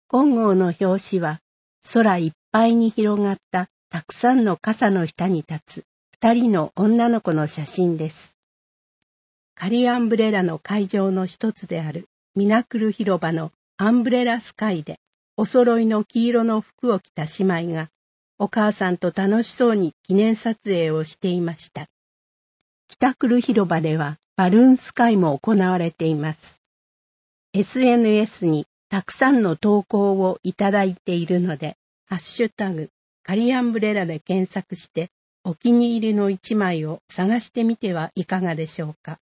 本号の表紙は、空いっぱいに広がったたくさんの傘の下に立つ2人の女の子の写真です。カリアンブレラの会場の一つであるミナクル広場のアンブレラスカイで、お揃いの黄色の服を着た姉妹が、お母さんと楽しそうに記念撮影をしていました。北クル広場ではバルーンスカイも行われています。SNS にたくさんの投稿をいただいているので、ハッシュタグカリアンブレラで検索してお気に入りの一枚を探してみてはいかがでしょうか。